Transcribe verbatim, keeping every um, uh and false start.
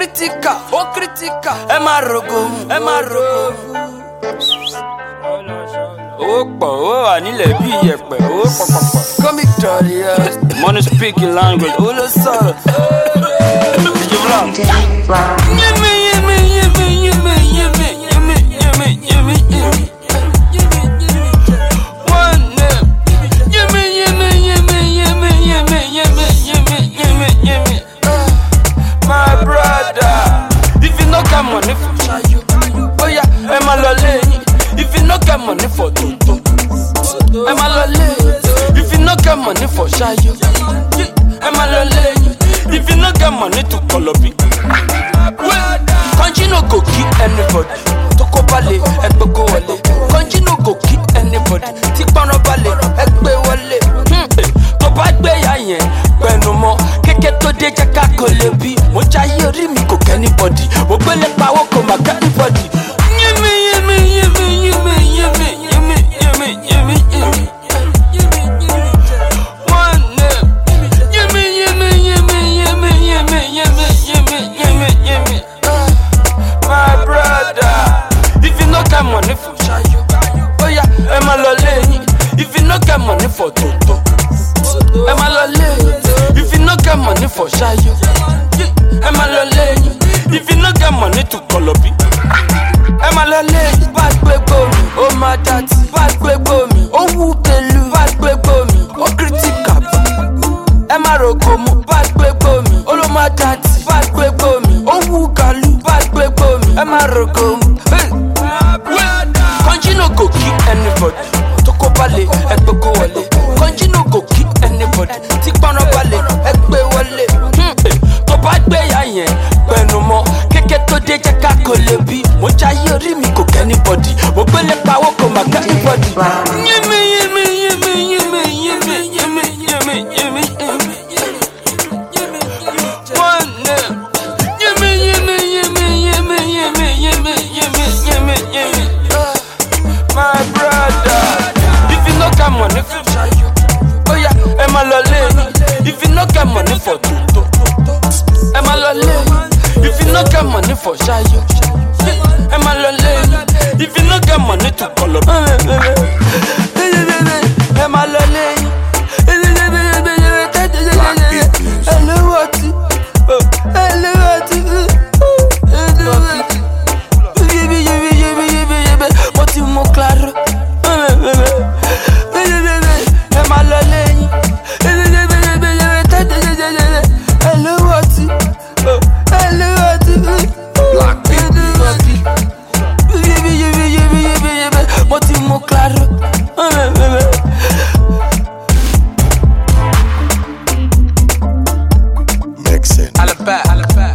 critical, ó critical. Ẹ má rogo, ẹ má rogo. Ó pọ̀, ó wà nílẹ̀ bí iyẹ̀pẹ̀, ó pọ̀ pọ̀ pọ̀. Come Victoria, money speaking language, ó ló sọ̀rọ̀. Yẹ́mi yẹ́mi yẹ́mi yẹ́mi yẹ́mi yẹ́mi yẹ́mi yẹ́mi yẹ́mi. One name. Yẹ́mi yẹ́mi yẹ́mi yẹ́mi yẹ́mi yẹ́mi yẹ́mi yẹ́mi yẹ́mi. My brother, if you no get money for shayo, oh yeah, I'm a lolly. If you no get money for toto, I'm a lolly. If you no get money for shayo, I'm a lolly. If you no get money to Colombia, Kanji no go keep anybody. Toko bale, ekpe go wale. Kanji no go keep anybody. Tikpano bale, ekpe wale. To ba gbe ya yen, penu mo. Keke to de je ka kolebi. Mo jaye ori mi ko anybody. Mo gbele pa wo ko ma anybody. Yemi yemi yemi yemi yemi yemi yemi yemi yemi. One name. Yemi yemi yemi yemi yemi yemi yemi yemi yemi. My brother, if you no get money for shayo, oh yeah, I'm a lolly. If you no get money for toto, I'm a lolly. If you no get money for shayo, I'm a lolly. If you no get money to Colombia, I'm a lolly. Bad people, oh my daddy, bad people, oh who telu, bad people, oh critical. I'm a rokomo, bad people, oh my daddy, bad people, oh who galu, bad people, I'm a rokomo. Hey, Kanji no go keep anybody. Toko bale, ekpe go wale. Kanji no go keep anybody. Tikpano bale, ekpe wale. To ba gbe ya yen, penu mo. Keke to de je ka kolebi. Mo jaye ori mi ko anybody. Mo gbele pa wo ko ma anybody. Yemi yemi yemi yemi yemi yemi yemi yemi yemi. One name. Yemi yemi yemi yemi yemi yemi yemi yemi yemi. My brother, if you no get money for shayo, oh yeah, I'm a lolly. If you no get money for toto, I'm a lolly. If you no get money for shayo, I'm a lolly. If you no get money to Colombia, I'm a lolly. Hello what? Hello what? What you mo claro? I'm a lolly. Hello what? Hello what? Black people. What you mo claro? Mixing. Alabama.